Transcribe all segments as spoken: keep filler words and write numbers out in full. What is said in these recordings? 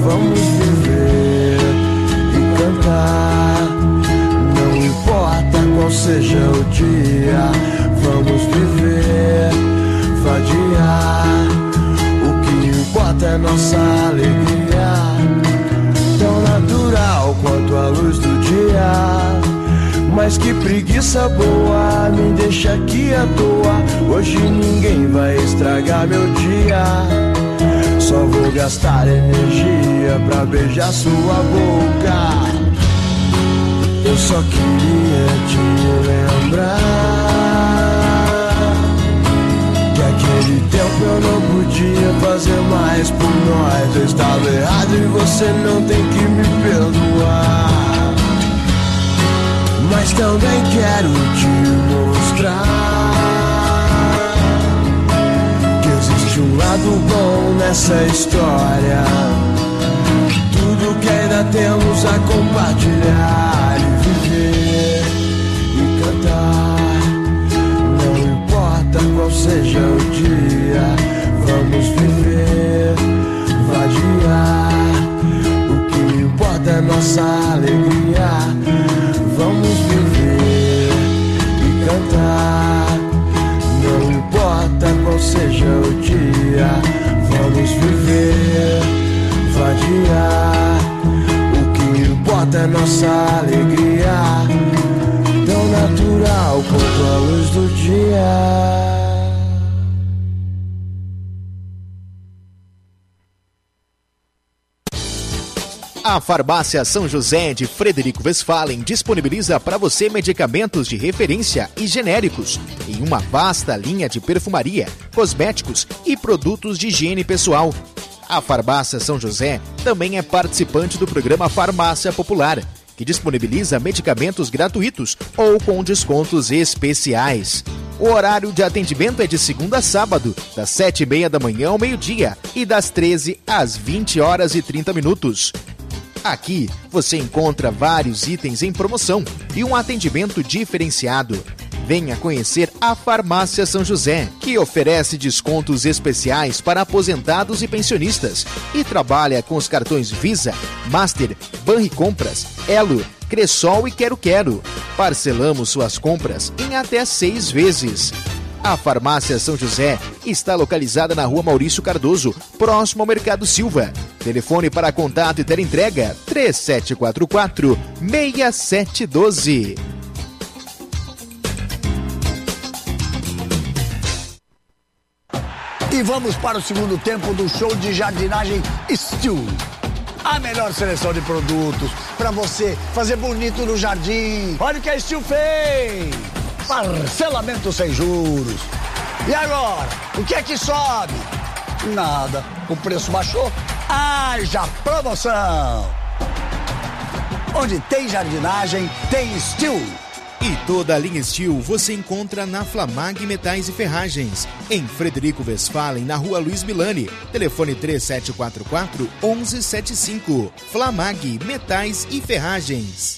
vamos viver e cantar. Não importa qual seja o dia, vamos viver, vadiar. O que importa é nossa alegria, tão natural quanto a luz do dia. Mas que preguiça boa, me deixa aqui à toa. Hoje ninguém vai estragar meu dia. Só vou gastar energia pra beijar sua boca. Eu só queria te lembrar que aquele tempo eu não podia fazer mais por nós. Eu estava errado e você não tem que me perdoar. Mas também quero te mostrar que existe um lado bom nessa história. Tudo que ainda temos a compartilhar e viver e cantar. Não importa qual seja o dia, vamos viver, vadiar. O que importa é nossa alegria. Vamos viver e cantar. Não importa qual seja o dia, vamos viver, vadiar. O que importa é nossa alegria, tão natural quanto a luz do dia. A Farmácia São José de Frederico Westphalen disponibiliza para você medicamentos de referência e genéricos em uma vasta linha de perfumaria, cosméticos e produtos de higiene pessoal. A Farmácia São José também é participante do programa Farmácia Popular, que disponibiliza medicamentos gratuitos ou com descontos especiais. O horário de atendimento é de segunda a sábado, das sete e meia da manhã ao meio-dia e das treze às vinte horas e trinta minutos. Aqui você encontra vários itens em promoção e um atendimento diferenciado. Venha conhecer a Farmácia São José, que oferece descontos especiais para aposentados e pensionistas e trabalha com os cartões Visa, Master, Banricompras, Elo, Cressol e Quero Quero. Parcelamos suas compras em até seis vezes. A Farmácia São José está localizada na Rua Maurício Cardoso, próximo ao Mercado Silva. Telefone para contato e teleentrega três sete quatro quatro, seis sete um dois. E vamos para o segundo tempo do show de jardinagem Steel. A melhor seleção de produtos para você fazer bonito no jardim. Olha o que a Steel fez! Parcelamento sem juros. E agora? O que é que sobe? Nada. O preço baixou? Haja promoção! Onde tem jardinagem, tem Steel. E toda a linha Steel você encontra na Flamag Metais e Ferragens, em Frederico Westphalen, na Rua Luiz Milani. Telefone três sete quatro quatro, um um sete cinco. Flamag Metais e Ferragens.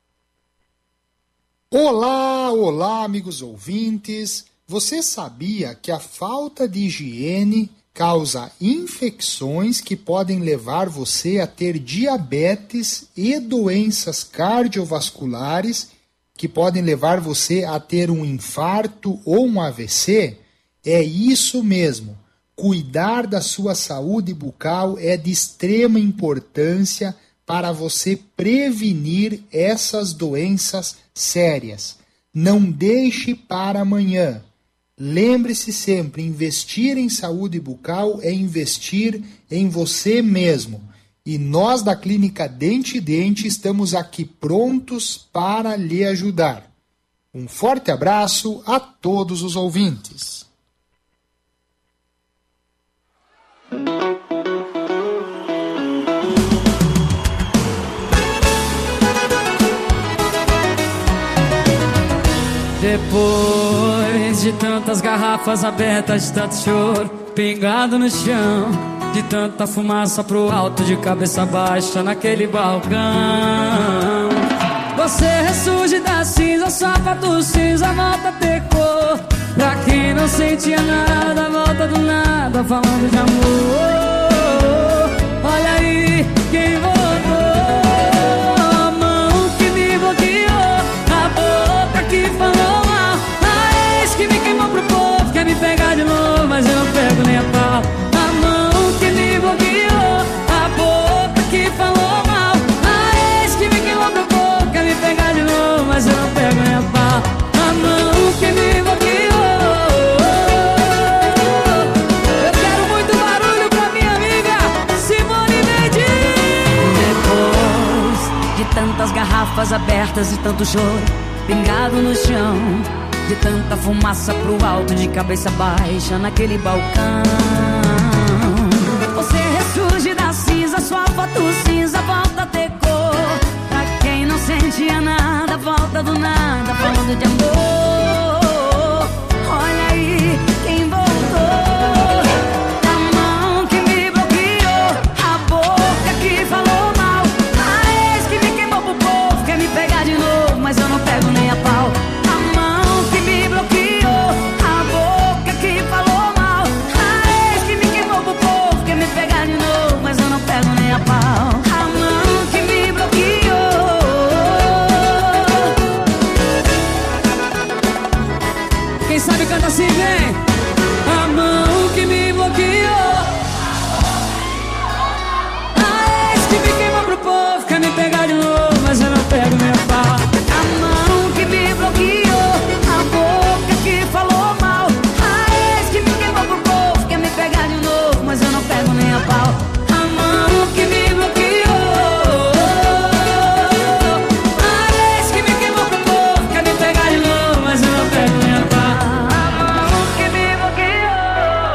Olá, olá, amigos ouvintes. Você sabia que a falta de higiene causa infecções que podem levar você a ter diabetes e doenças cardiovasculares que podem levar você a ter um infarto ou um A V C? É isso mesmo. Cuidar da sua saúde bucal é de extrema importância para você prevenir essas doenças sérias. Não deixe para amanhã. Lembre-se sempre, investir em saúde bucal é investir em você mesmo. E nós da Clínica Dente e Dente estamos aqui prontos para lhe ajudar. Um forte abraço a todos os ouvintes. Depois de tantas garrafas abertas, de tanto choro pingado no chão, de tanta fumaça pro alto, de cabeça baixa naquele balcão, você ressurge da cinza, sapato cinza, volta a ter cor. Pra quem não sentia nada, volta do nada, falando de amor. Olha aí, tantas garrafas abertas e tanto choro pingado no chão, de tanta fumaça pro alto, de cabeça baixa naquele balcão. Você ressurge da cinza, sua foto cinza volta a ter cor. Pra quem não sentia nada, volta do nada, falando de amor. Olha aí quem voltou. Mas eu não pego nem a pau. A mão que me bloqueou, a boca que falou mal, a ex que me queimou pro povo, quer me pegar de novo, mas eu não pego nem a pau. A mão que me bloqueou. Quem sabe canta assim, vem. A mão que me bloqueou, a ex que me queimou pro povo, quer me pegar de novo, mas eu não pego nem a pau. A mão que me bloqueou, a boca que falou mal, a ex que me queimou pro povo, quer me pegar de novo, mas eu não pego nem a pau. A mão que me bloqueou, a ex que me queimou pro povo, quer me pegar de novo, mas eu não pego nem a pau. A mão que me bloqueou.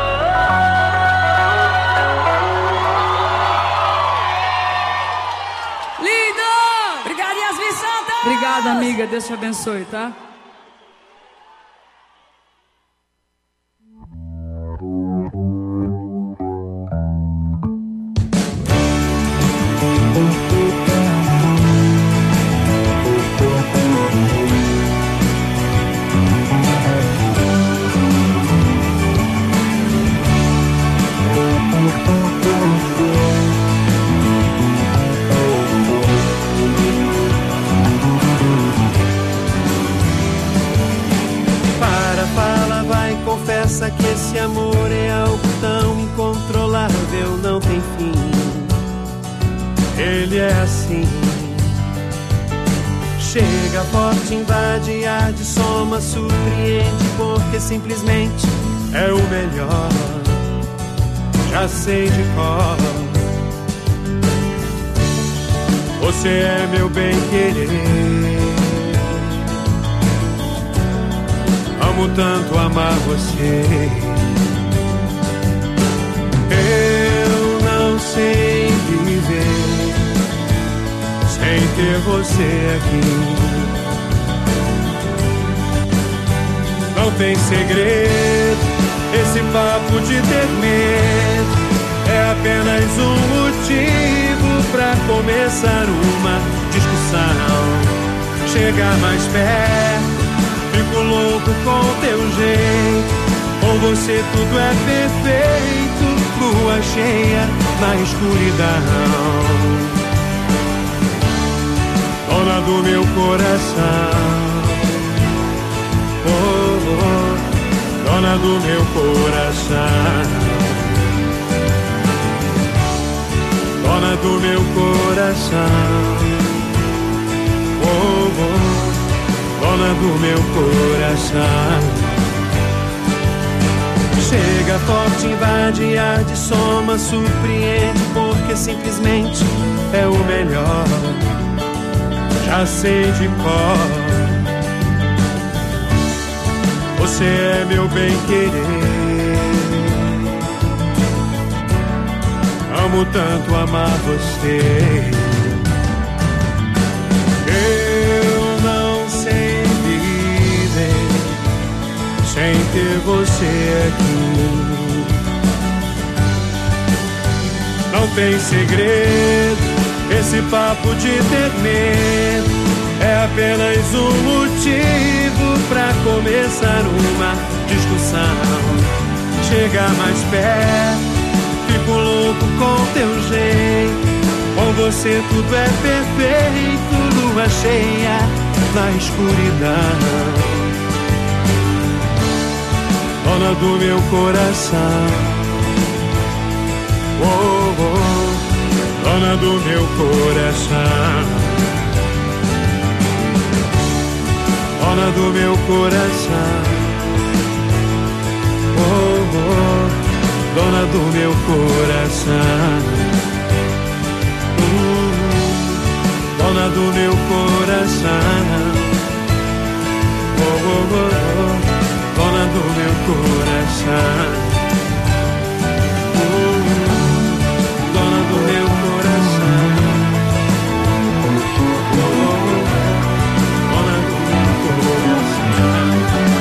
Lindo! Obrigado, Yasmin Santos! Obrigada, amiga. Deus te abençoe, tá? Que esse amor é algo tão incontrolável, não tem fim. Ele é assim. Chega forte, invade, arde, soma, surpreende, porque simplesmente é o melhor. Já sei de cor. Você é meu bem-querer. Amo tanto amar você. Eu não sei viver sem ter você aqui. Não tem segredo esse papo de ter medo. É apenas um motivo pra começar uma discussão. Chegar mais perto, fico louco com teu jeito. Com você tudo é perfeito. Lua cheia na escuridão. Dona do meu coração. Oh, oh, dona do meu coração. Dona do meu coração. Oh, oh, dona do meu coração. Chega forte, invade, arde, soma, surpreende, porque simplesmente é o melhor. Já sei de cor. Você é meu bem-querer. Amo tanto amar você. Eu não sei viver sem ter você aqui. Não tem segredo esse papo de ter medo. É apenas um motivo pra começar uma discussão. Chegar mais perto, fico louco com teu jeito. Com você tudo é perfeito. Lua cheia na escuridão. Dona do meu coração. Oh, oh, dona do meu coração. Dona do meu coração. Oh, oh, dona do meu coração. Uh, dona do meu coração. Oh, oh, oh, oh, dona do meu coração. Oh, dona do meu coração. Oh, oh, oh, dona do meu coração.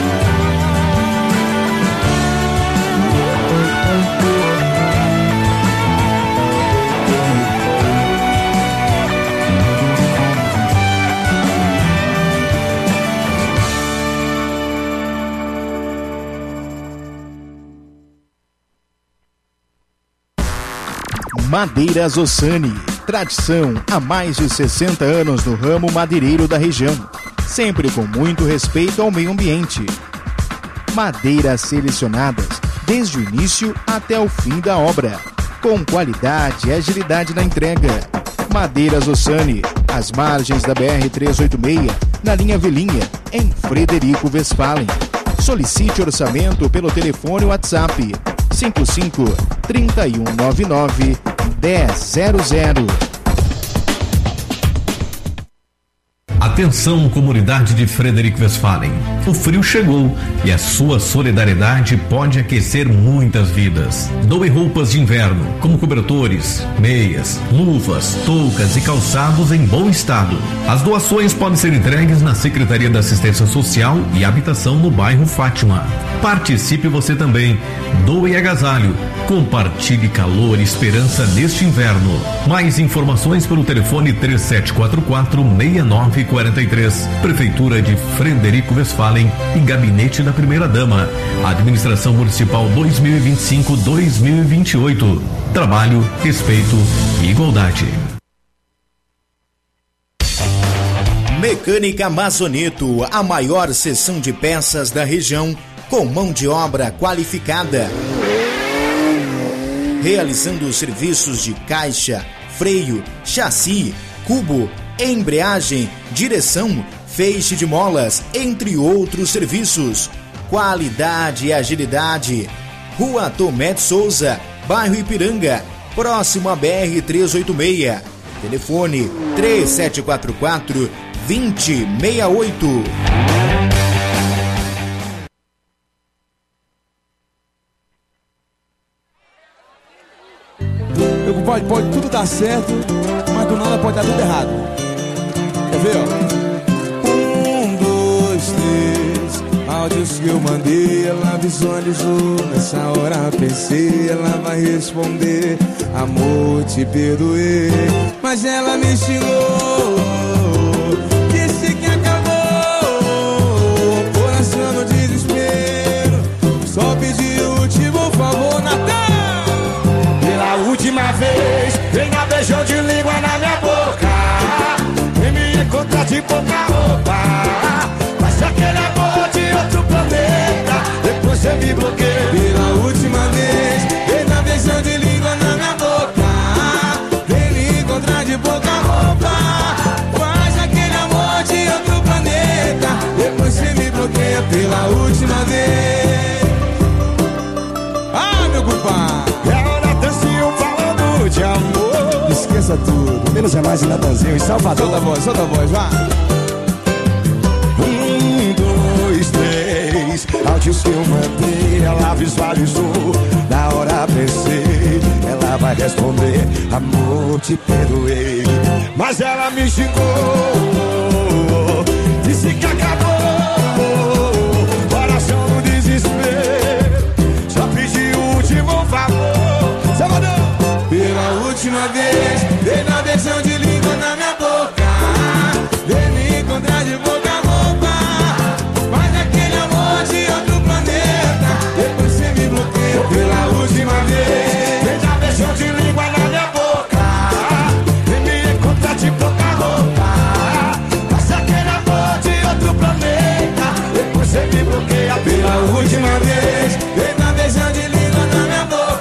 Madeiras Ossani, tradição há mais de sessenta anos no ramo madeireiro da região, sempre com muito respeito ao meio ambiente. Madeiras selecionadas desde o início até o fim da obra, com qualidade e agilidade na entrega. Madeiras Ossani, às margens da B R trezentos e oitenta e seis, na linha Velinha, em Frederico Westphalen. Solicite orçamento pelo telefone WhatsApp cinco cinco, três um nove nove, um zero zero zero. Atenção, comunidade de Frederico Westphalen. O frio chegou e a sua solidariedade pode aquecer muitas vidas. Doe roupas de inverno, como cobertores, meias, luvas, toucas e calçados em bom estado. As doações podem ser entregues na Secretaria da Assistência Social e Habitação no bairro Fátima. Participe você também. Doe agasalho. Compartilhe calor e esperança neste inverno. Mais informações pelo telefone três sete quatro quatro, seis nove quatro três. Prefeitura de Frederico Westphalen e Gabinete da Primeira Dama. Administração Municipal dois mil e vinte e cinco a dois mil e vinte e oito. Trabalho, respeito e igualdade. Mecânica Mazoneto, a maior seção de peças da região, com mão de obra qualificada. Realizando serviços de caixa, freio, chassi, cubo, embreagem, direção, feixe de molas, entre outros serviços. Qualidade e agilidade. Rua Tomé de Souza, bairro Ipiranga, próximo à B R trezentos e oitenta e seis. Telefone três sete quatro quatro, dois zero seis oito. Pode, pode tudo dar certo, mas do nada pode dar tudo errado. Quer ver, ó? Um, dois, três, áudios que eu mandei, ela visualizou. Nessa hora pensei, ela vai responder: amor, te perdoei. Mas ela me xingou, disse que acabou, coração no desespero. Só pedi o último favor, Natal. Última vez, venha beijão de língua na minha boca. Vem me encontrar de pouca roupa. Mas aquele amor de outro planeta, depois você me bloqueia. Pela última vez, venha beijão de língua na minha boca. Vem me encontrar de pouca roupa. Mas aquele amor de outro planeta, depois você me bloqueia. Pela última vez. Ah, meu culpado. De amor. Esqueça tudo, menos é mais em Natanzinho, em Salvador. Solta a voz, solta a voz, vá. Um, dois, três, áudios que eu mandei, ela visualizou. Na hora pensei, ela vai responder: amor, te perdoei. Mas ela me xingou, disse que acabou, coração no desespero. Só pedi o último favor, Salvador. Pela última vez, vem na versão de língua na minha boca. Vem me encontrar de boca a boca. Faz aquele amor de outro planeta, depois você me bloqueia. Pela última vez, vem na versão de língua na minha boca. Vem me encontrar de boca a boca. Faz aquele amor de outro planeta, depois você me bloqueia. Pela última vez, vem na versão de língua na minha boca.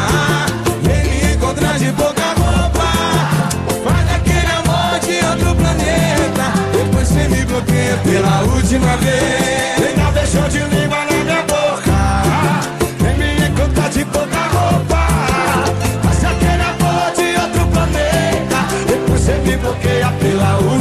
De pouca roupa, faz aquele amor de outro planeta, depois você me bloqueia. Pela última vez, vem na versão de língua na minha boca. Vem me encontrar de pouca roupa, faz aquele amor de outro planeta, depois você me bloqueia. Pela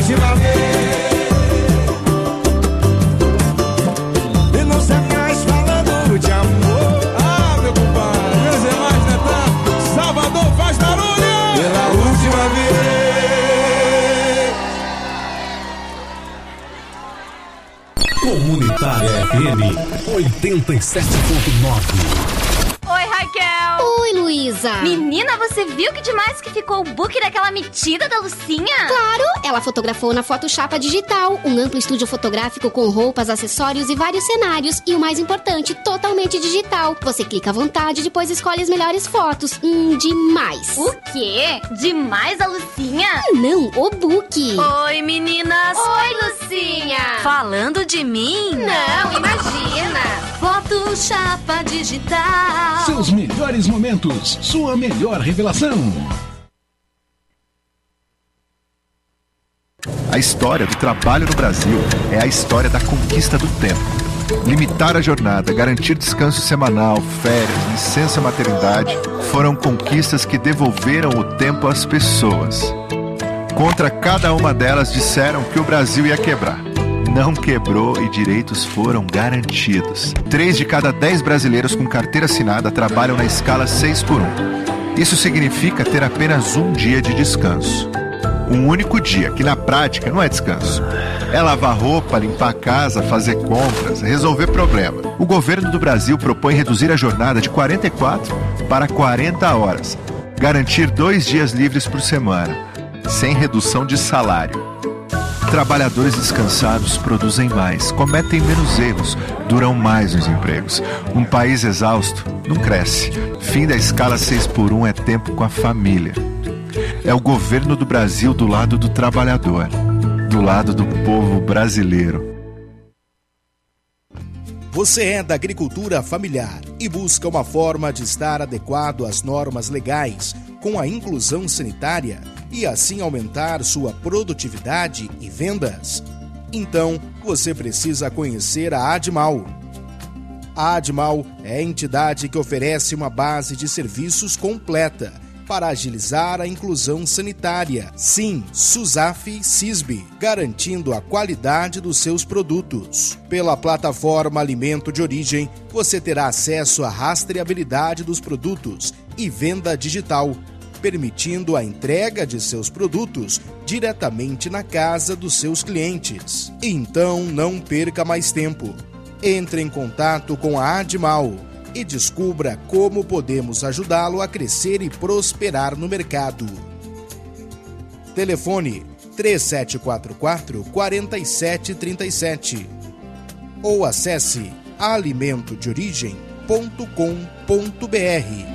F M oitenta e sete ponto nove. Oi, Raquel. Oi, Luísa. Menina, você viu que demais que ficou o book daquela metida da Lucinha? Claro, ela fotografou na Photoshop Digital, um amplo estúdio fotográfico com roupas, acessórios e vários cenários. E o mais importante, totalmente digital. Você clica à vontade e depois escolhe as melhores fotos. Hum, demais. O quê? Demais a Lucinha? Não, o book. Oi, meninas. Oi, Lucinha. Falando de mim? Não, imagina. Photoshop Digital. Seus melhores momentos, sua melhor revelação. A história do trabalho no Brasil é a história da conquista do tempo. Limitar a jornada, garantir descanso semanal, férias, licença maternidade foram conquistas que devolveram o tempo às pessoas. Contra cada uma delas disseram que o Brasil ia quebrar. Não quebrou e direitos foram garantidos. Três de cada dez brasileiros com carteira assinada trabalham na escala seis por um. Isso significa ter apenas um dia de descanso. Um único dia, que na prática não é descanso. É lavar roupa, limpar a casa, fazer compras, resolver problema. O governo do Brasil propõe reduzir a jornada de quarenta e quatro para quarenta horas. Garantir dois dias livres por semana, sem redução de salário. Trabalhadores descansados produzem mais, cometem menos erros, duram mais nos empregos. Um país exausto não cresce. Fim da escala seis por um é tempo com a família. É o governo do Brasil do lado do trabalhador, do lado do povo brasileiro. Você é da agricultura familiar e busca uma forma de estar adequado às normas legais, com a inclusão sanitária e assim aumentar sua produtividade e vendas? Então, você precisa conhecer a Admal. A Admal é a entidade que oferece uma base de serviços completa para agilizar a inclusão sanitária. Sim, SUSAF-CISB, garantindo a qualidade dos seus produtos. Pela plataforma Alimento de Origem, você terá acesso à rastreabilidade dos produtos e venda digital, permitindo a entrega de seus produtos diretamente na casa dos seus clientes. Então, não perca mais tempo. Entre em contato com a Admal e descubra como podemos ajudá-lo a crescer e prosperar no mercado. Telefone três sete quatro quatro, quatro sete três sete ou acesse alimento de origem ponto com ponto br.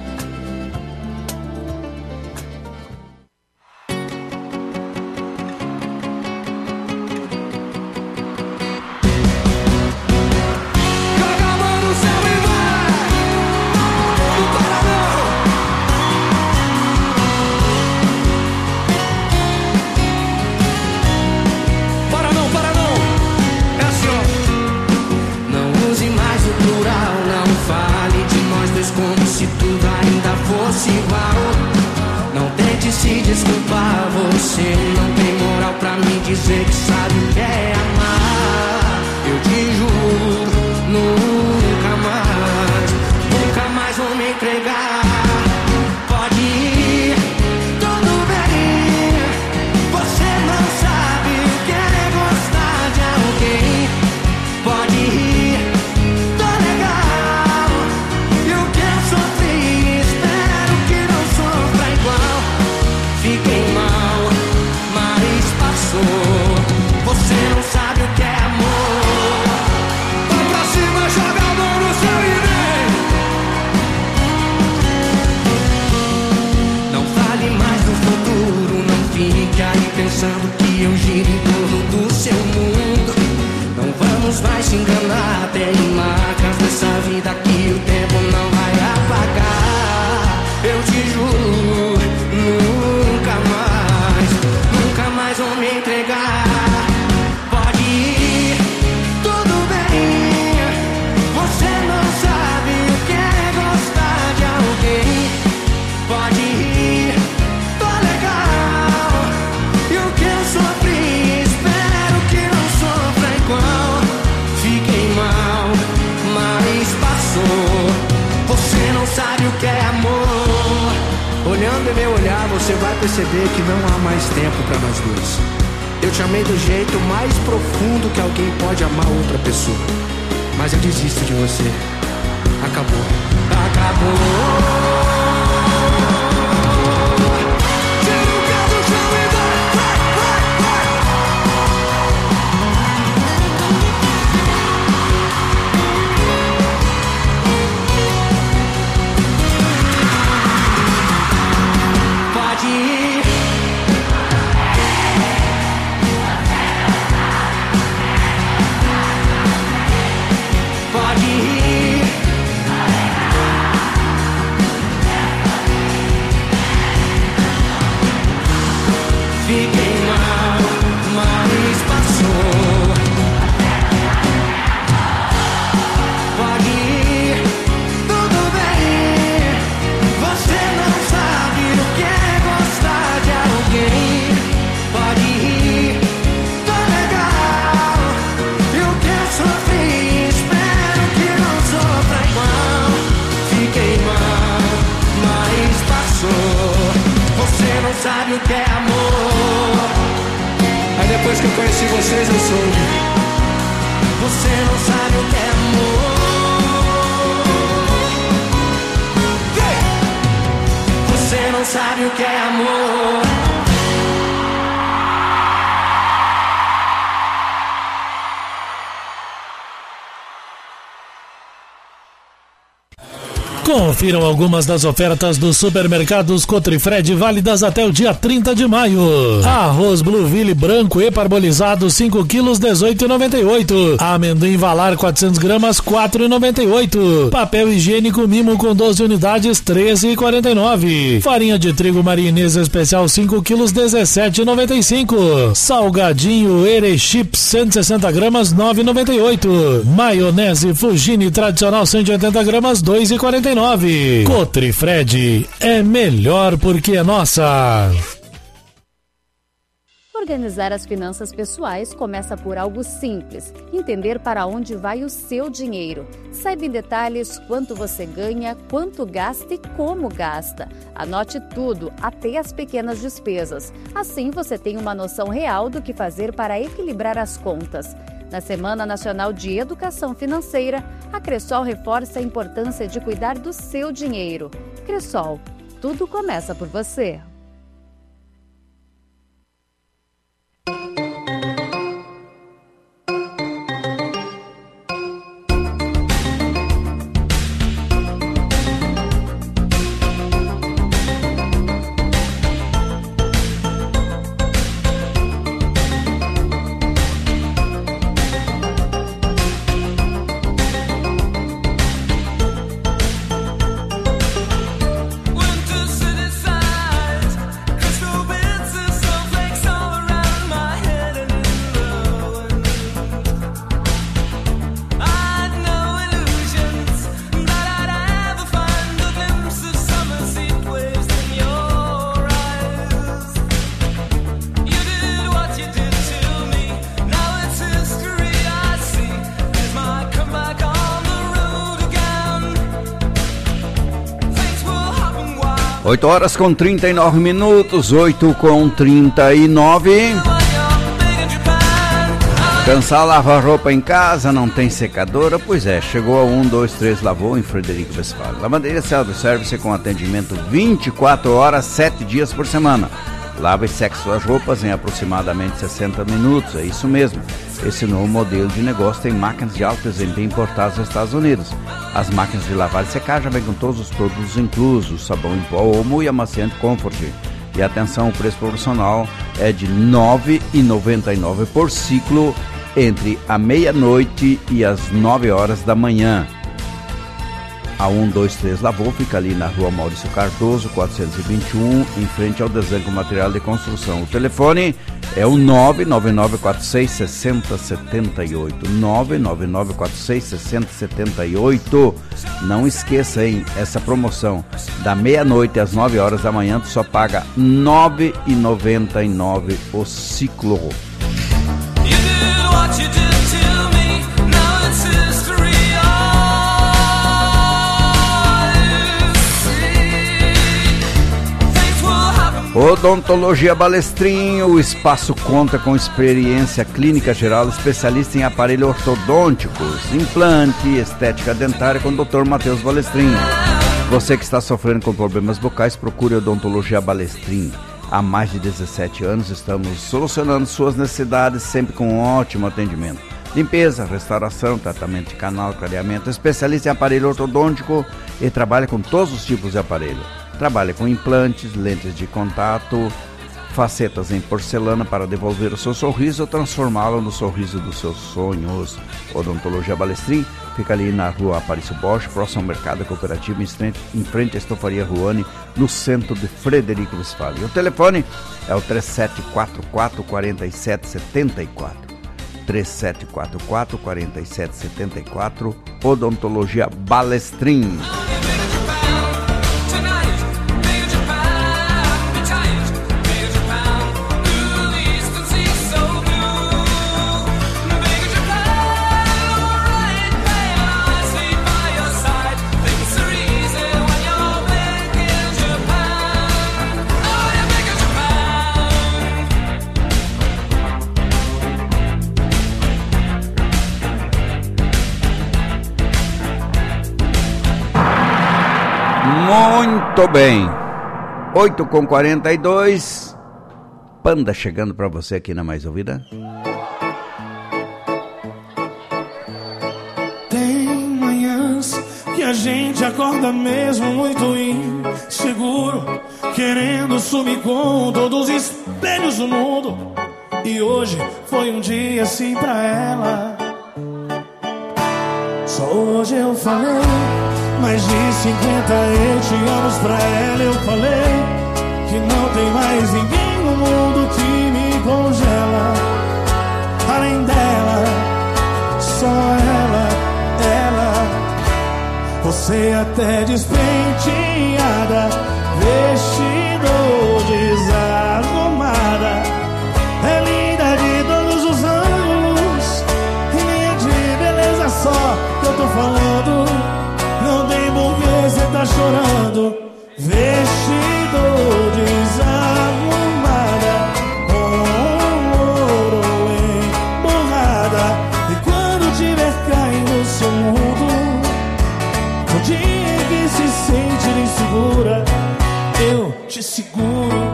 Se desculpar, você não tem moral pra me dizer que sabe o que é amar. Eu te juro, nunca mais, nunca mais vou me entregar. Pode ir, tudo bem. Você não sabe o que é gostar de alguém. Pode ir, tô legal. E o que eu sofri, espero que não sofra igual. Fiquei mal, mas passou. Você não sabe o que é amor. Vai pra cima, joga a mão no céu e vem. Não fale mais do futuro, não fique aí pensando que eu giro em torno do seu mundo. Não vamos mais se enganar, tem marcas dessa vida que o tempo não vai apagar. Eu te juro, nunca mais, nunca mais vou me entregar. Pode ir, tudo bem. Você não sabe o que é gostar de alguém. Pode ir, tô legal. E o que eu sofri, espero que não sofra igual. Fiquei mal, mas passou. Você não sabe o que é amor. Olhando em meu olhar, você vai perceber que não há mais tempo pra nós dois. Eu te amei do jeito mais profundo que alguém pode amar outra pessoa. mas eu desisto de você. Acabou. Acabou. Sabe o que é amor? Aí depois que eu conheci vocês eu soube. Você não sabe o que é amor. Você não sabe o que é amor. Confiram algumas das ofertas dos supermercados Cotrifred válidas até o dia trinta de maio. Arroz Blueville branco e parbolizado cinco quilos dezoito reais e noventa e oito centavos. Amendoim Valar quatrocentas gramas quatro reais e noventa e oito centavos. Papel higiênico Mimo com doze unidades treze reais e quarenta e nove centavos. Farinha de trigo marinesa especial cinco quilos dezessete reais e noventa e cinco centavos. Salgadinho Erechips cento e sessenta gramas nove reais e noventa e oito centavos. Maionese Fugini tradicional cento e oitenta gramas dois reais e quarenta e nove centavos. Cotrifred é melhor porque é nossa. Organizar as finanças pessoais começa por algo simples: entender para onde vai o seu dinheiro. Saiba em detalhes quanto você ganha, quanto gasta e como gasta. Anote tudo, até as pequenas despesas. Assim você tem uma noção real do que fazer para equilibrar as contas. Na Semana Nacional de Educação Financeira, a Cressol reforça a importância de cuidar do seu dinheiro. Cressol, tudo começa por você. oito horas com trinta e nove minutos, oito com trinta e nove. Cansar lavar roupa em casa, não tem secadora? Pois é, chegou a um, dois, três Lavou em Frederico Westphalen. Lavanderia Self-Service com atendimento vinte e quatro horas, sete dias por semana. Lava e seque suas roupas em aproximadamente sessenta minutos, é isso mesmo. Esse novo modelo de negócio tem máquinas de alto desempenho importadas dos Estados Unidos. As máquinas de lavar e secar já vêm com todos os produtos inclusos, sabão em pó, Omo e amaciante Comfort. E atenção, o preço promocional é de nove reais e noventa e nove centavos por ciclo entre a meia-noite e as nove horas da manhã. A um, dois, três Lavou fica ali na rua Maurício Cardoso, quatrocentos e vinte e um, em frente ao Desenco Material de Construção. O telefone é o nove nove nove quatro seis, seis zero sete oito, nove nove nove quatro seis, seis zero sete oito. Não esqueça, hein, essa promoção da meia-noite às nove horas da manhã, tu só paga nove reais e noventa e nove centavos o ciclo. Odontologia Balestrin, o espaço conta com experiência clínica geral, especialista em aparelhos ortodônticos, implante, estética dentária com o doutor Matheus Balestrin. Você que está sofrendo com problemas bucais, procure Odontologia Balestrin. Há mais de dezessete anos estamos solucionando suas necessidades, sempre com ótimo atendimento. Limpeza, restauração, tratamento de canal, clareamento, especialista em aparelho ortodôntico e trabalha com todos os tipos de aparelho. Trabalha com implantes, lentes de contato, facetas em porcelana para devolver o seu sorriso ou transformá-lo no sorriso dos seus sonhos. Odontologia Balestrin fica ali na rua Aparício Bosch, próximo ao Mercado Cooperativo, em frente à Estofaria Ruani, no centro de Frederico Westphalen. O telefone é o três sete quatro quatro, quatro sete sete quatro. três sete quatro quatro, quatro sete sete quatro, Odontologia Balestrin. Muito bem, oito com quarenta e dois, Panda chegando para você aqui na Mais Ouvida. Tem manhãs que a gente acorda mesmo muito inseguro, querendo sumir com todos os espelhos do mundo. E hoje foi um dia assim pra ela. Só hoje eu falei mais de cinquenta eu te amo pra ela. Eu falei que não tem mais ninguém no mundo que me congela. Além dela, só ela, ela. Você até despenteada, vestido desarrumada, é linda de todos os ângulos, e nem de beleza só que eu tô falando. Não tem porquê cê tá chorando. Vestido desarrumada, com ouro emborrada. E quando tiver caindo no seu mundo, no dia que se sente insegura, eu te seguro.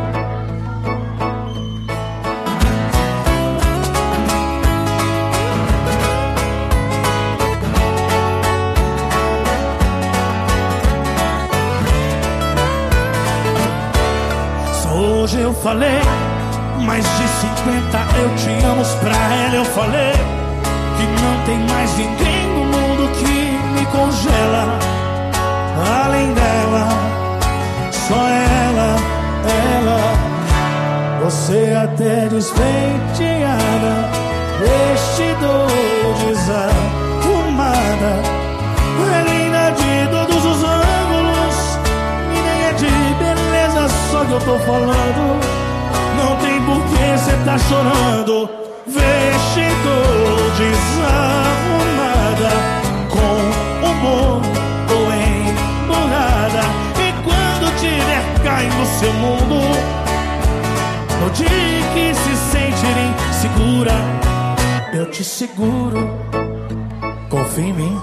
Hoje eu falei mais de cinquenta eu te amo pra ela. Eu falei que não tem mais ninguém no mundo que me congela. Além dela, só ela, ela. Você até despenteada, vestido desarrumada, é linda de todos os ângulos, e nem é de beleza só que eu tô falando. Não tem porquê cê tá chorando. Vestido desarrumada, com humor ou emburrada. E quando tiver caindo no seu mundo, no dia que se sentir insegura, eu te seguro. Confia em mim.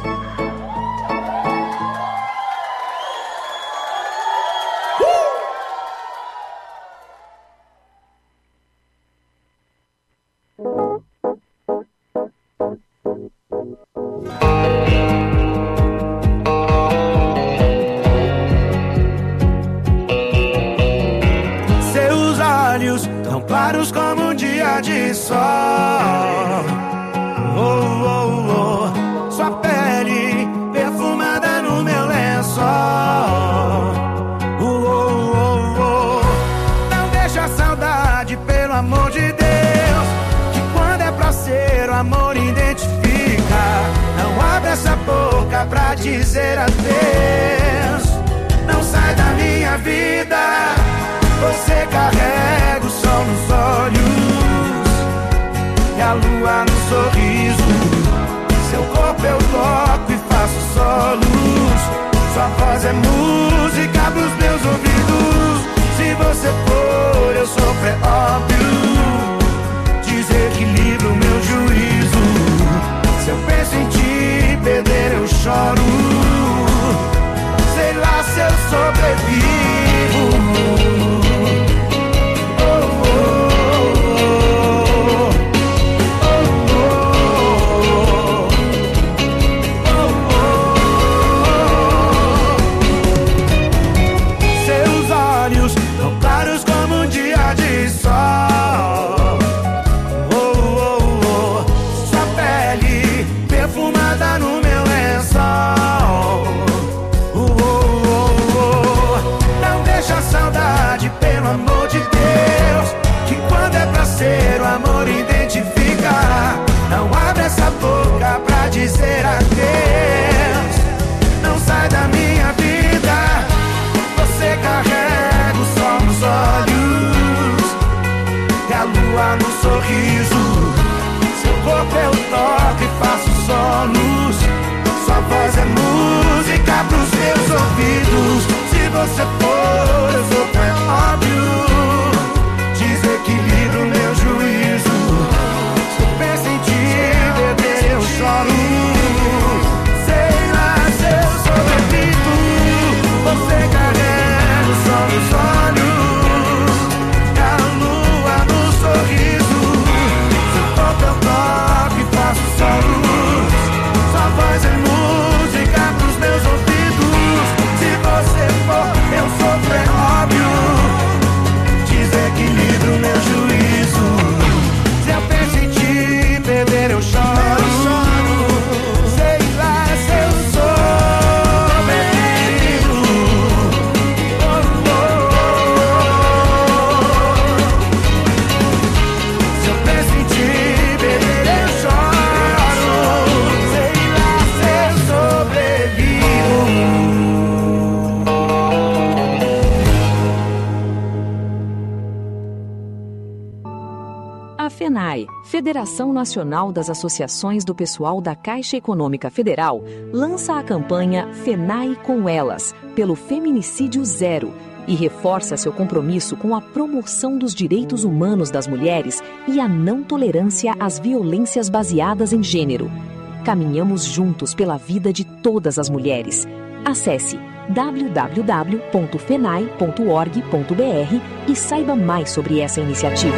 Pra dizer adeus, não sai da minha vida. Você carrega o sol nos olhos e a lua no sorriso. Seu corpo eu toco e faço solos. Sua voz é música pros meus ouvidos. Se você for lua no sorriso. Seu corpo eu toco e faço sonos. Sua voz é música pros meus ouvidos. Se você for, eu sou tão óbvio. Desequilibro meu juízo. Se eu penso em te beber, eu choro. Sei lá se eu sobrevivo. Você carrega o sol nos olhos, a lua no sorriso. Seu corpo eu toco e faço solos. Sua voz é música pros meus ouvidos. Se você for, eu sou é óbvio. Desequilibro meu juízo. Se eu penso em te beber, eu choro. Sei lá se eu sobrevivo. Oh, oh. Se eu penso em te beber, eu choro. Sei lá se eu sobrevivo. A FENAI, Federação Nacional das Associações do Pessoal da Caixa Econômica Federal, lança a campanha FENAI com Elas, pelo Feminicídio Zero, e reforça seu compromisso com a promoção dos direitos humanos das mulheres e a não tolerância às violências baseadas em gênero. Caminhamos juntos pela vida de todas as mulheres. Acesse w w w ponto fenai ponto org ponto b r e saiba mais sobre essa iniciativa.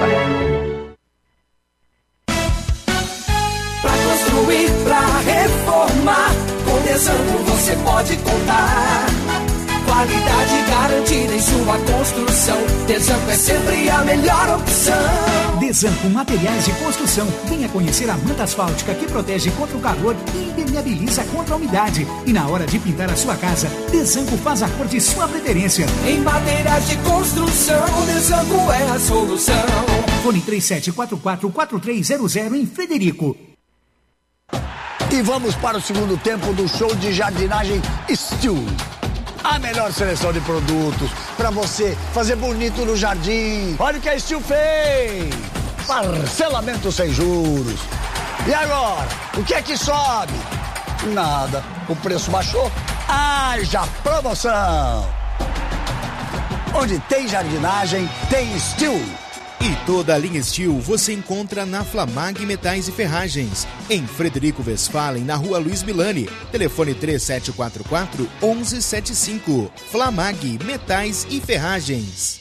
Construir pra reformar, com Desanco você pode contar. Qualidade garantida em sua construção. Desanco é sempre a melhor opção. Desanco Materiais de Construção. Venha conhecer a manta asfáltica que protege contra o calor e impermeabiliza contra a umidade. E na hora de pintar a sua casa, Desanco faz a cor de sua preferência. Em materiais de construção, Desanco é a solução. Fone três sete quatro quatro quatro três zero zero em Frederico. E vamos para o segundo tempo do show de jardinagem Steel. A melhor seleção de produtos para você fazer bonito no jardim. Olha o que a Steel fez. Parcelamento sem juros. E agora? O que é que sobe? Nada. O preço baixou? Haja promoção. Onde tem jardinagem, tem Steel. E toda a linha Steel você encontra na Flamag Metais e Ferragens, em Frederico Westphalen, na rua Luiz Milani. Telefone três sete quatro quatro, um um sete cinco. Flamag Metais e Ferragens.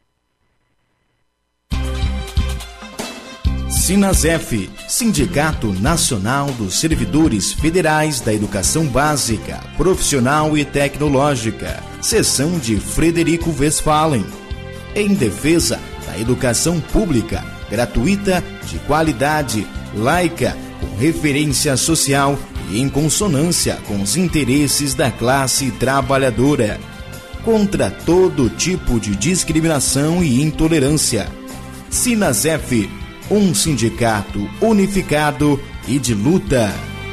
Sinasef, Sindicato Nacional dos Servidores Federais da Educação Básica, Profissional e Tecnológica, seção de Frederico Westphalen. Em defesa da educação pública, gratuita, de qualidade, laica, com referência social e em consonância com os interesses da classe trabalhadora. Contra todo tipo de discriminação e intolerância. Sinasef, um sindicato unificado e de luta.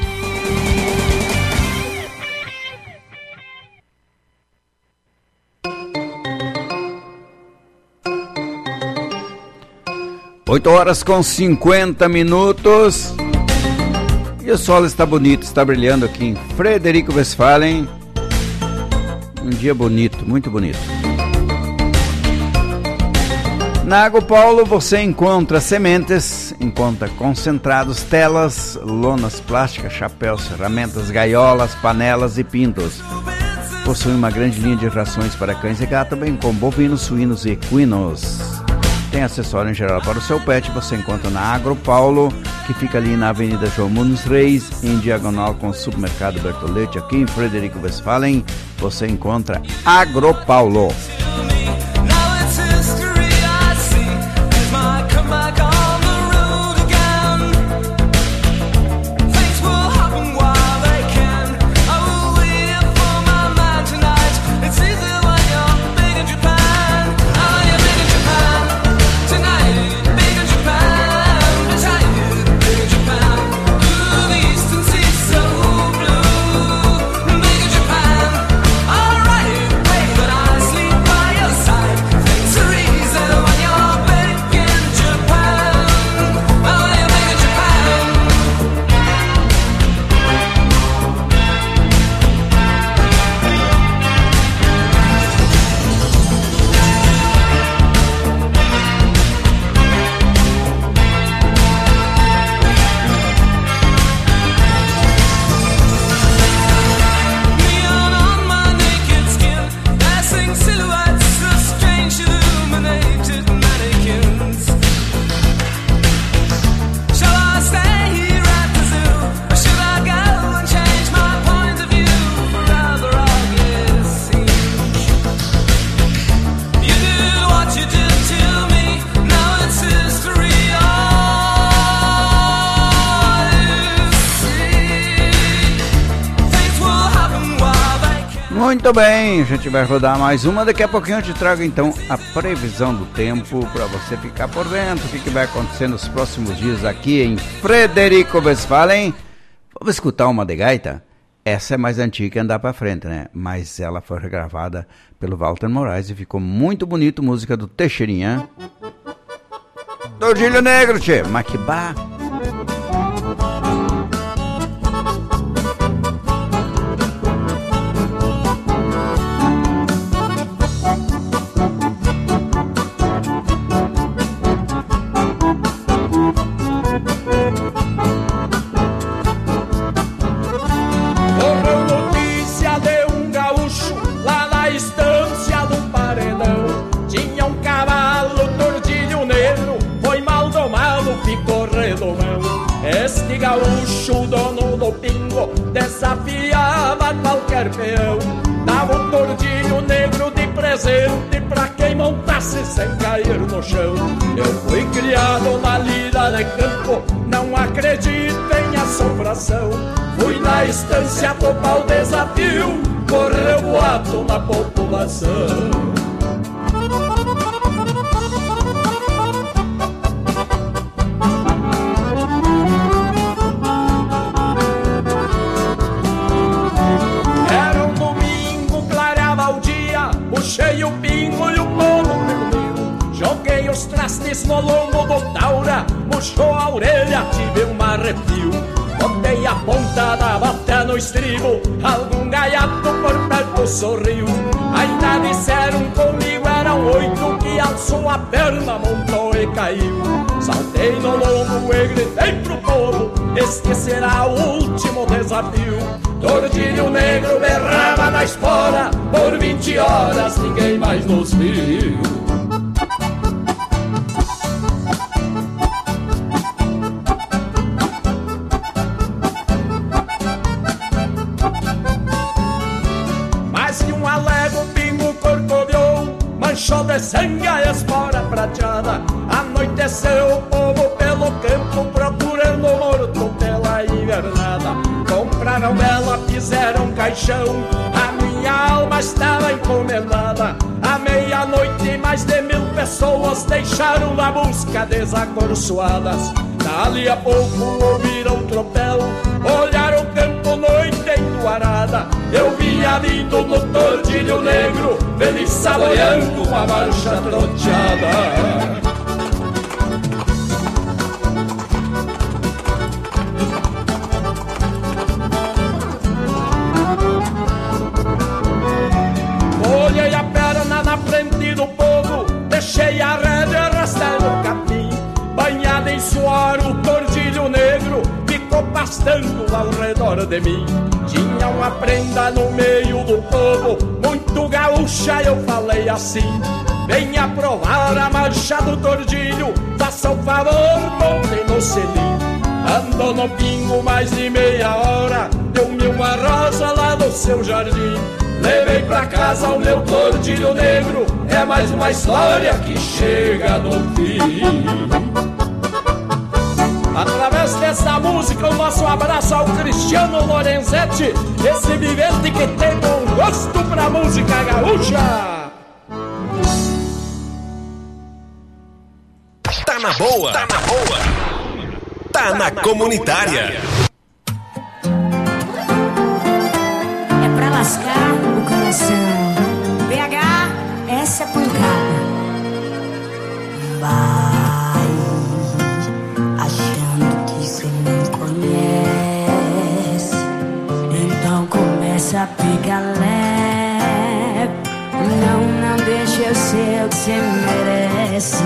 oito horas com cinquenta minutos. E o sol está bonito, está brilhando aqui em Frederico Westphalen. Um dia bonito, muito bonito. Na Agropaulo você encontra sementes, encontra concentrados, telas, lonas plásticas, chapéus, ferramentas, gaiolas, panelas e pintos. Possui uma grande linha de rações para cães e gatos, bem como bovinos, suínos e equinos. Tem acessório em geral para o seu pet, você encontra na Agropaulo, que fica ali na Avenida João Nunes Reis, em diagonal com o Supermercado Bertolete, aqui em Frederico Westphalen. Você encontra Agropaulo. Alright, wait, but I sleep. Muito bem, a gente vai rodar mais uma. Daqui a pouquinho eu te trago então a previsão do tempo para você ficar por dentro. O que, que vai acontecer nos próximos dias aqui em Frederico Westphalen. Vamos escutar uma de gaita? Essa é mais antiga que andar para frente, né? Mas ela foi regravada pelo Walter Moraes e ficou muito bonito. Música do Teixeirinha. Tordilho Negro, tchê. Maquibá. Este gaúcho, dono do pingo, desafiava qualquer peão. Dava um tordilho negro de presente pra quem montasse sem cair no chão. Eu fui criado na lida de campo, não acredito em assombração. Fui na estância topar o desafio, correu boato na população. Puxei o pingo e o povo reuniu. Joguei os trastes no lombo do taura, murchou a orelha, tive um arrepio. Botei a ponta da bota no estribo, algum gaiato por perto sorriu. Ainda disseram comigo, eram oito, que alçou a perna, montou e caiu. Saltei no lombo e gritei pro povo, este será o último desafio. Tordilho negro berrava na espora, por vinte horas ninguém mais nos viu. Mas que um alego pingo corcoveou, manchou de sangue a espora prateada. Anoiteceu o povo pelo campo, procurando morto pela invernada. Compraram ela, fizeram caixão, a minha alma estava encomendada. À meia-noite mais de mil pessoas deixaram na busca desacorçoadas. Dali a pouco ouviram o tropel, olharam o campo noite enluarada. Eu vinha vindo no tordilho negro, feliz saboreando uma marcha troteada. Olhei a perna na frente do povo, deixei a rédea arrastando o capim. Banhado em suor, o tordilho negro ficou pastando ao redor de mim. Tinha uma prenda no meio do povo, muito gaúcha, eu falei assim: venha provar a marcha do tordilho, faça o favor, montem no selim. Andou no pingo mais de meia hora, deu-me uma rosa lá do seu jardim. Levei pra casa o meu tordilho negro, é mais uma história que chega no fim. Através dessa música, o nosso abraço ao Cristiano Lorenzetti, esse vivente que tem bom gosto pra música gaúcha. Tá na boa, tá na boa, tá, tá na, na comunitária. É pra lascar o coração. B H, essa é pancada. Vai achando que cê não conhece, então começa a pegar leve. Não, não deixa eu ser o que cê merece.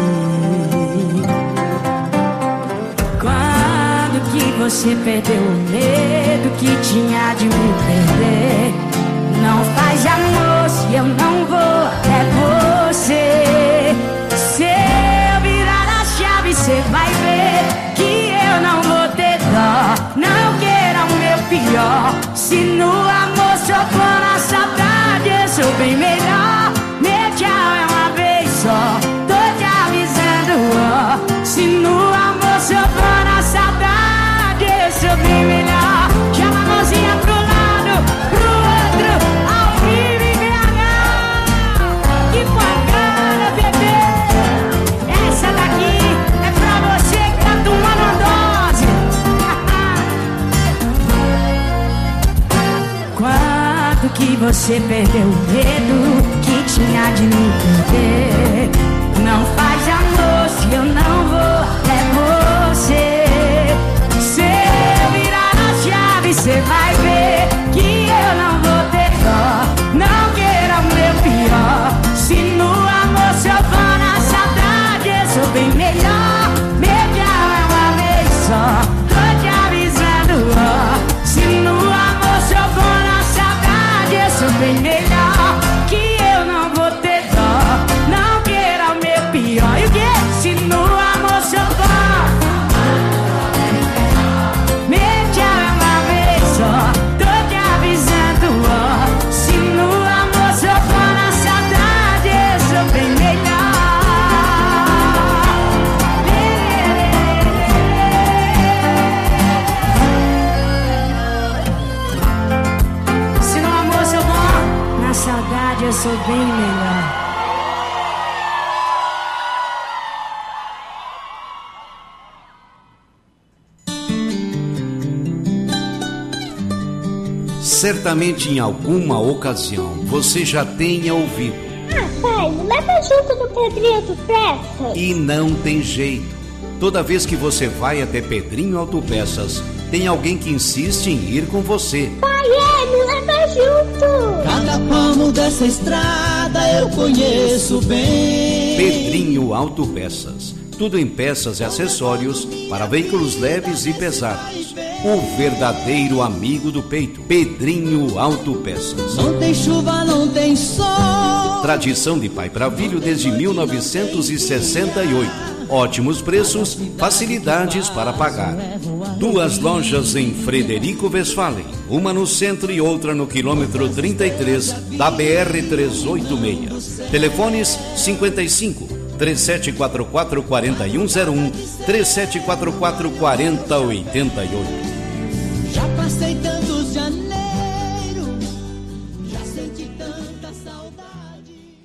Quando que você perdeu o medo que tinha de me perder? Não faz amor se eu não vou, é você. Se eu virar a chave, cê vai ver que eu não vou ter dó. Não queira o meu pior, se no amor sou for na saudade, eu sou bem melhor. Meu tchau é uma vez só, tô te avisando, ó. Se no amor sou for na saudade, eu sou bem melhor. Chama a mãozinha pro lado, pro outro, ao vivo você perdeu o medo que tinha de me perder. Não faz amor se eu não vou, é você. Se eu virar a chave, você vai ver que eu não vou ter dó. Não queira o meu pior. Se no amor se eu for na saudade, eu sou bem melhor. Meu diabo é uma vez só, tô te avisando, ó. Se no amor se eu for na saudade, eu sou bem melhor. Que eu não vou ter dó. Não queira o meu pior. E o que? Se no amor se eu for, meu diabo é uma vez só, tô te avisando, ó. Se no amor se eu for na saudade, eu sou bem melhor. Se no amor se eu for na saudade, eu sou bem melhor. Certamente em alguma ocasião você já tenha ouvido. Ah, pai, me leva junto do Pedrinho Autopeças. E não tem jeito. Toda vez que você vai até Pedrinho Autopeças, tem alguém que insiste em ir com você. Pai, é, me leva junto. Cada palmo dessa estrada eu conheço bem. Pedrinho Autopeças. Tudo em peças e acessórios para veículos leves e pesados. O verdadeiro amigo do peito. Pedrinho Autopeças. Não tem chuva, não tem sol. Tradição de pai para filho desde mil novecentos e sessenta e oito. Ótimos preços, facilidades para pagar. Duas lojas em Frederico Westphalen. Uma no centro e outra no quilômetro trinta e três da B R trezentos e oitenta e seis. Telefones cinquenta e cinco, três sete quatro quatro, quatro um zero um, três sete quatro quatro, quatro zero oito oito. Já passei tantos janeiros, já senti tanta saudade.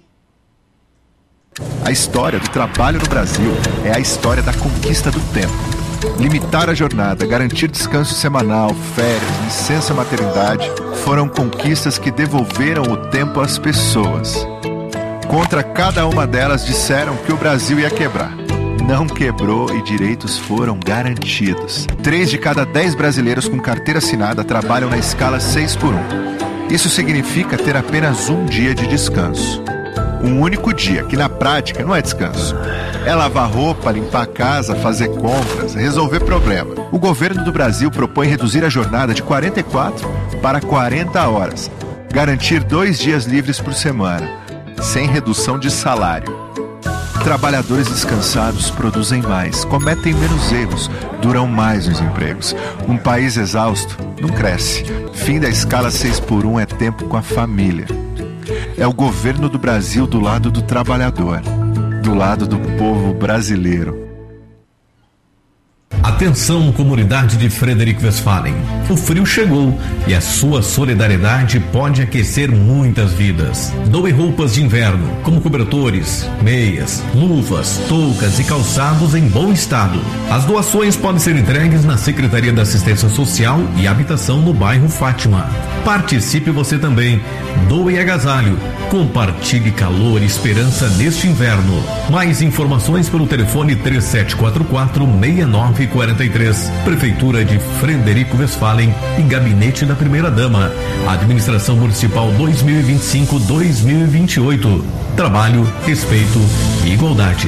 A história do trabalho no Brasil é a história da conquista do tempo. Limitar a jornada, garantir descanso semanal, férias, licença maternidade foram conquistas que devolveram o tempo às pessoas. Contra cada uma delas disseram que o Brasil ia quebrar. Não quebrou e direitos foram garantidos. Três de cada dez brasileiros com carteira assinada trabalham na escala seis por um. Isso significa ter apenas um dia de descanso. Um único dia, que na prática não é descanso. É lavar roupa, limpar a casa, fazer compras, resolver problema. O governo do Brasil propõe reduzir a jornada de quarenta e quatro para quarenta horas. Garantir dois dias livres por semana, sem redução de salário. Trabalhadores descansados produzem mais, cometem menos erros, duram mais nos empregos. Um país exausto não cresce. Fim da escala seis por um é tempo com a família. É o governo do Brasil do lado do trabalhador, do lado do povo brasileiro. Atenção, comunidade de Frederico Westphalen. O frio chegou e a sua solidariedade pode aquecer muitas vidas. Doe roupas de inverno, como cobertores, meias, luvas, toucas e calçados em bom estado. As doações podem ser entregues na Secretaria da Assistência Social e Habitação no bairro Fátima. Participe você também. Doe agasalho. Compartilhe calor e esperança neste inverno. Mais informações pelo telefone três sete quatro quatro, seis nove quatro três. Prefeitura de Frederico Westphalen e Gabinete da Primeira Dama. Administração Municipal dois mil e vinte e cinco a dois mil e vinte e oito. Trabalho, respeito e igualdade.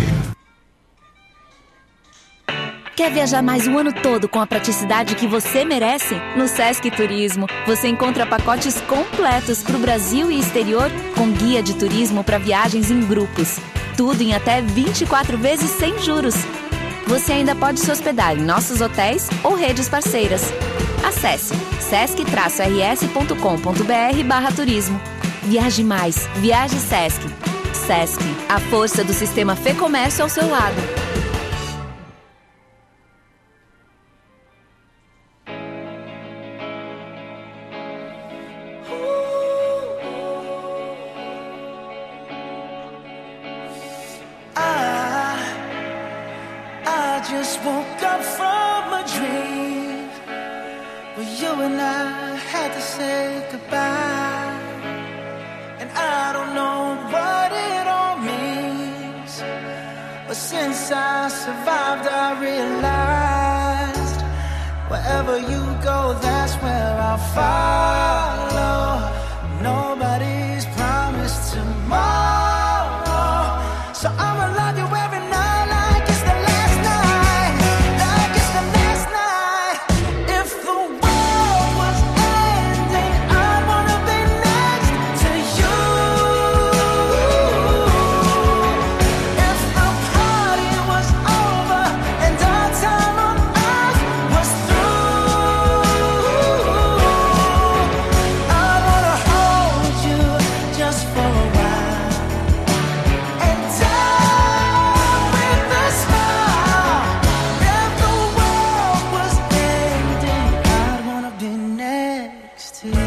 Quer viajar mais o ano todo com a praticidade que você merece? No Sesc Turismo, você encontra pacotes completos para o Brasil e exterior, com guia de turismo para viagens em grupos. Tudo em até vinte e quatro vezes sem juros. Você ainda pode se hospedar em nossos hotéis ou redes parceiras. Acesse sesc r s ponto com ponto b r barra turismo. Viaje mais, viaje Sesc. Sesc, a força do sistema Fê Comércio ao seu lado. Just woke up from a dream where you and I had to say goodbye. I don't know what it all means, but since I survived I realized wherever you go, that's where I'll follow. Nobody's promised tomorrow, so I'ma love you every night like it's the last night, like it's the last night. If the world was ending, I'd wanna be next to you. If the party was over and our time on earth was through, I'd wanna hold you just for a while and die with a smile. If the world was ending, I'd wanna be next to you.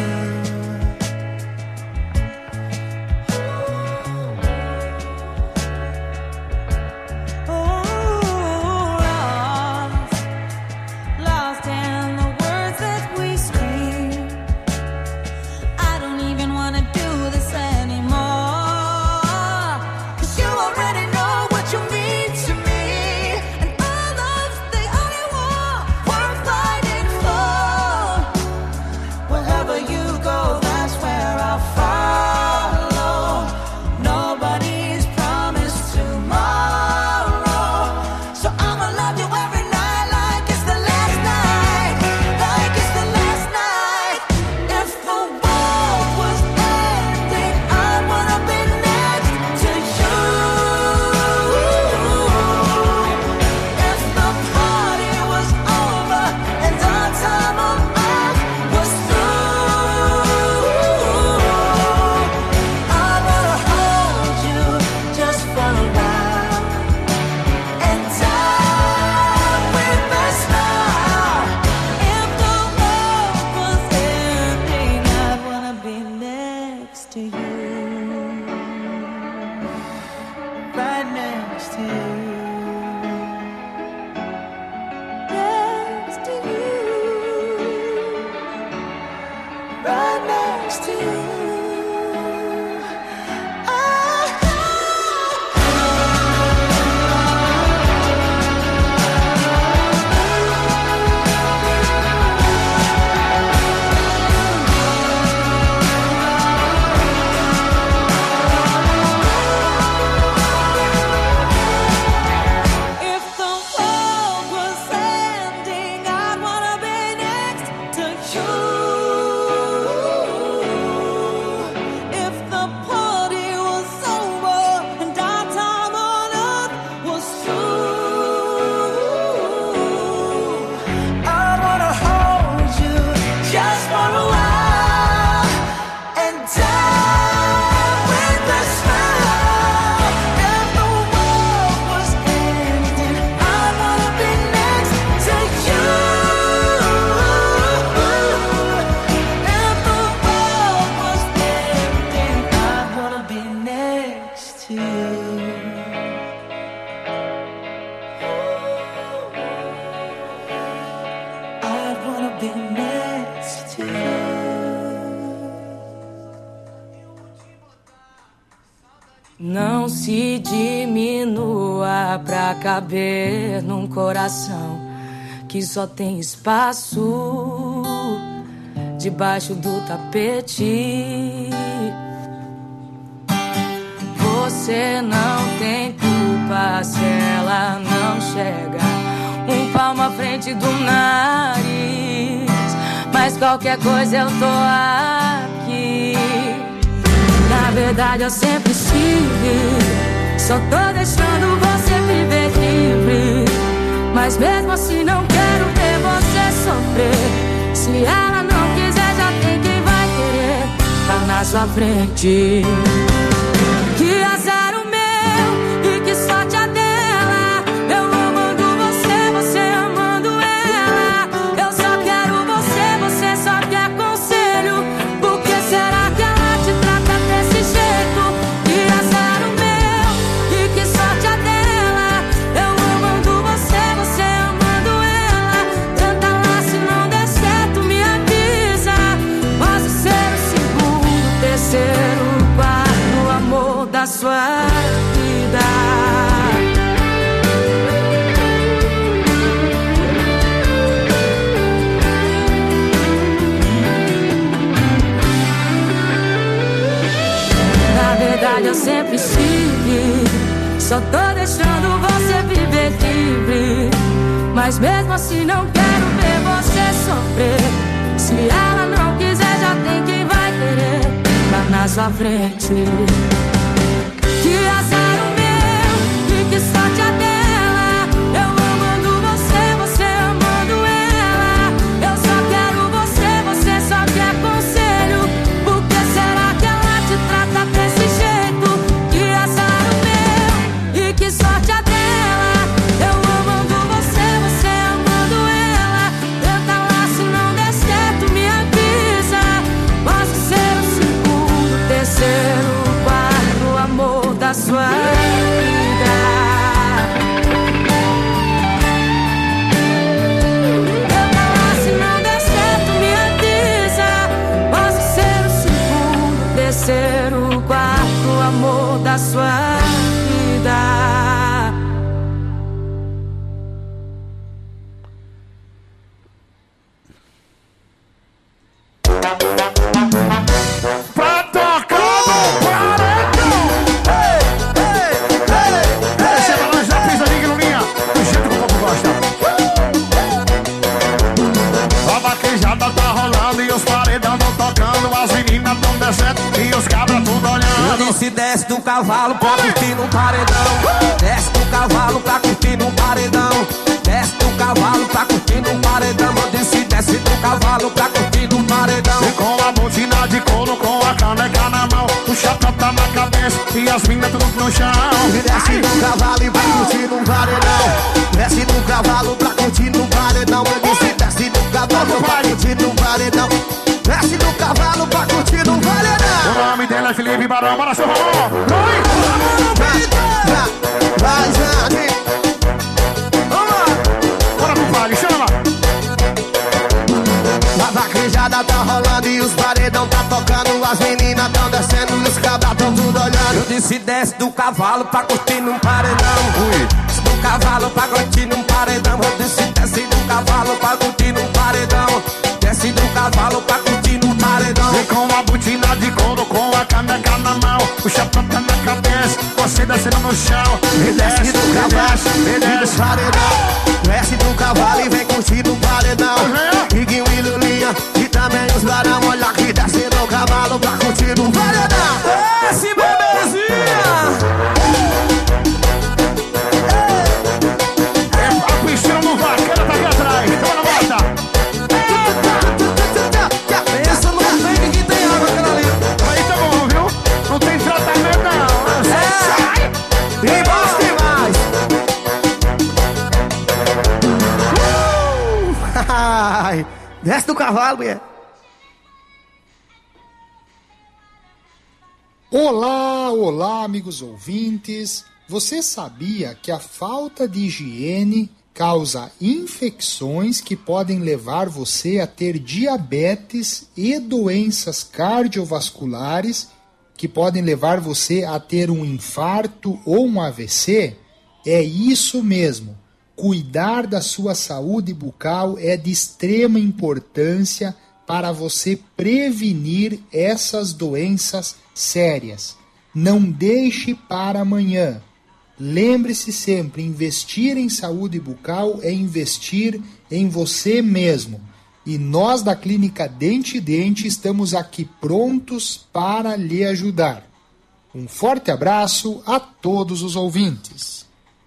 Lost, lost in the words that we scream. I don't even wanna do this anymore, 'cause you already know what you mean to me, and our love's the only war worth fighting for. Wherever you go, that's where I'll follow. Nobody's promised tomorrow, so I'ma love you every night like it's the last night, like it's the last night. If the world was ending, I'd wanna be next to you. If the party was over and our time on earth was through, I'd wanna hold you just for a while and die with a smile. If the world was ending, I'd wanna be next to you, right next to you, next to you, right next to you. If the world was ending, I'd wanna be next to you. If the party was over and our time on earth was through, I'd wanna hold you just for a while and die with a smile. If the world was ending, I'd wanna be next to you. If the world was ending, I'd wanna be next to you. I'd wanna be next to you. Não se diminua pra caber num coração que só tem espaço debaixo do tapete. Você não tem culpa se ela não chega um palmo à frente do nariz, mas qualquer coisa eu tô aqui. Na verdade eu sempre estive, só tô deixando você viver livre, mas mesmo assim não quero ver você sofrer. Se ela não quiser, já tem quem vai querer tá na sua frente. Que azar o meu e que sorte a dela, eu amando você, você amando ela. Eu só quero você, você só quer conselho. Por que será que ela te trata desse jeito? Que azar o meu e que sorte a dela, eu amando você, você amando ela. Tenta lá, se não der certo me avisa. Posso ser o segundo, terceiro, quarto. sempre estive. Só tô deixando você viver livre. Mas mesmo assim não quero ver você sofrer. Se ela não quiser, já tem quem vai querer lá na sua frente. Que azar o meu e que sorte a dela. Eu amando você, você amando ela. Eu só quero você, você só quer conselho. Por que será que ela te trata desse jeito? Que azar o meu e que sorte a dela. Eu amando você, você amando ela. Tenta lá, se não der certo me avisa. Posso ser o segundo, terceiro, quarto amor da sua vida. Tenta lá, se não der certo me avisa. Posso ser o segundo, terceiro, quarto amor da sua vida. Pra tocar no paredão. Ei, ei, ei, ei. Receba nós na pista de Guilulinha, do jeito que o povo gosta. A vaquejada tá rolando e os paredão tão tocando. As meninas tão descendo e os cabras tudo olhando. Eu disse desce do cavalo pra curtir no paredão. Desce do cavalo pra curtir no paredão. Desce do cavalo pra curtir no paredão. Eu disse desce do cavalo pra curtir no paredão. E com a botina de couro, com a caneca na mão, o chapéu tá na cabeça e as minas tudo no chão. E desce do cavalo e vai curtir no paredão. Desce do cavalo pra curtir no paredão. Eu disse desce do cavalo pra curtir no paredão. Desce do cavalo pra curtir no paredão. O nome dele é Felipe Barão, bora seu Ramon. Vai! Vai, Jane. Bora pro baile, chama! A vaquejada tá rolando e os paredão tá tocando. As meninas tão descendo e os cabras tão tudo olhando. Eu disse desce do cavalo pra curtir num paredão. Desce do cavalo pra curtir num paredão. Eu disse desce do cavalo pra curtir num paredão. Desce do cavalo pra curtir num paredão. E com a botina de couro, com a caneca na mão, o chapéu tá na cabeça, você descendo no chão. E desce do cavalo e desce do paredão. Desce do cavalo e vem curtir no paredão. Iguinho e Lulinha e também os barão. Olha que desce do cavalo pra curtir no paredão. Desce, bebezinha. É a piscina no vaqueiro tá aqui atrás. Bora, bota. Pensa no vem que tem água aquela ali. Aí tá bom, viu? Não tem tratamento não. É. Sai. E gosta demais. Uh! Desce do cavalo, mulher. Olá, olá, amigos ouvintes. Você sabia que a falta de higiene causa infecções que podem levar você a ter diabetes e doenças cardiovasculares que podem levar você a ter um infarto ou um A V C? É isso mesmo. Cuidar da sua saúde bucal é de extrema importância para você prevenir essas doenças sérias. Não deixe para amanhã. Lembre-se sempre, investir em saúde bucal é investir em você mesmo. E nós da Clínica Dente Dente estamos aqui prontos para lhe ajudar. Um forte abraço a todos os ouvintes.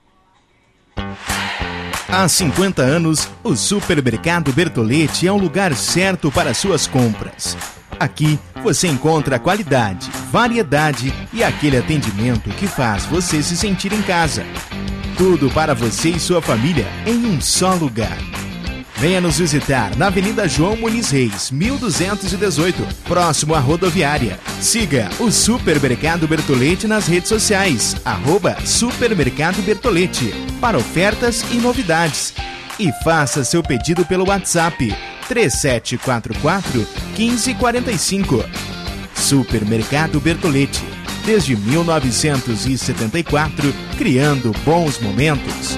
Há cinquenta anos, o Supermercado Bertolete é o lugar certo para suas compras. Aqui você encontra qualidade, variedade e aquele atendimento que faz você se sentir em casa. Tudo para você e sua família em um só lugar. Venha nos visitar na Avenida João Muniz Reis, mil duzentos e dezoito, próximo à rodoviária. Siga o Supermercado Bertolete nas redes sociais, arroba Supermercado Bertolete, para ofertas e novidades. E faça seu pedido pelo WhatsApp três sete quatro quatro, um cinco quatro cinco. Supermercado Bertolete, desde mil novecentos e setenta e quatro, criando bons momentos.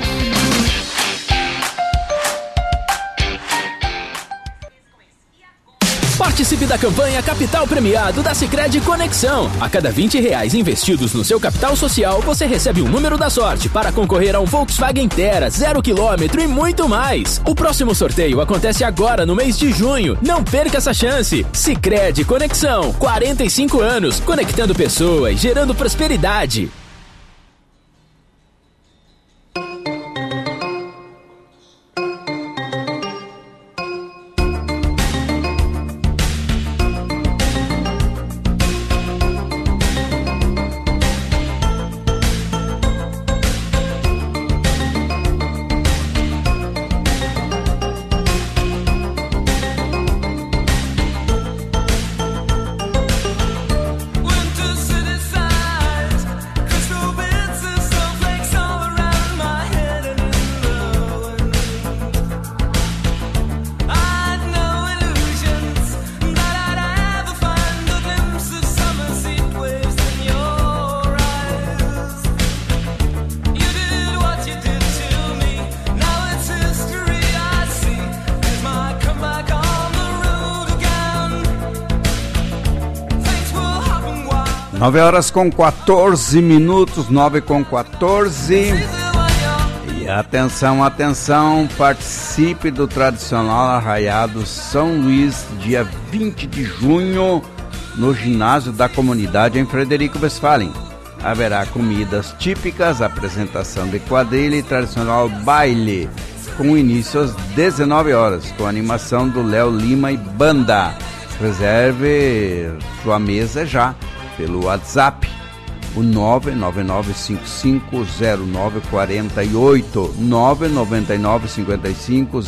Participe da campanha Capital Premiado da Sicredi Conexão. A cada vinte reais investidos no seu capital social, você recebe um número da sorte para concorrer a um Volkswagen Terra, zero quilômetro e muito mais. O próximo sorteio acontece agora no mês de junho. Não perca essa chance. Sicredi Conexão, quarenta e cinco anos, conectando pessoas, gerando prosperidade. nove horas com quatorze minutos, nove com quatorze. E atenção, atenção, participe do tradicional Arraiado São Luís, dia vinte de junho, no ginásio da comunidade em Frederico Westphalen. Haverá comidas típicas, apresentação de quadrilha e tradicional baile, com início às dezenove horas, com animação do Léo Lima e banda. Reserve sua mesa já pelo WhatsApp, o nove nove nove cinco cinco zero nove quatro oito, nove nove nove cinco cinco